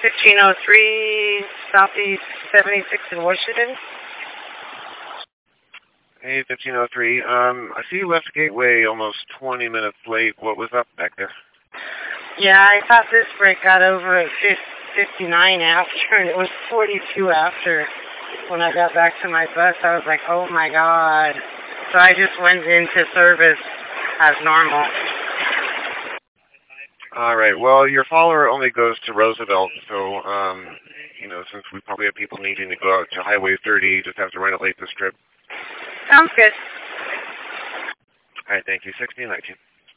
1503 Southeast 76 in Washington. Hey, 1503. I see you left Gateway almost 20 minutes late. What was up back there? Yeah, I thought this break got over at 59 after, and it was 42 after. When I got back to my bus, I was like, oh my God. So I just went into service as normal. All right. Well, your follower only goes to Roosevelt, so, since we probably have people needing to go out to Highway 30, you just have to run it late this trip. Sounds good. All right. Thank you. 1619.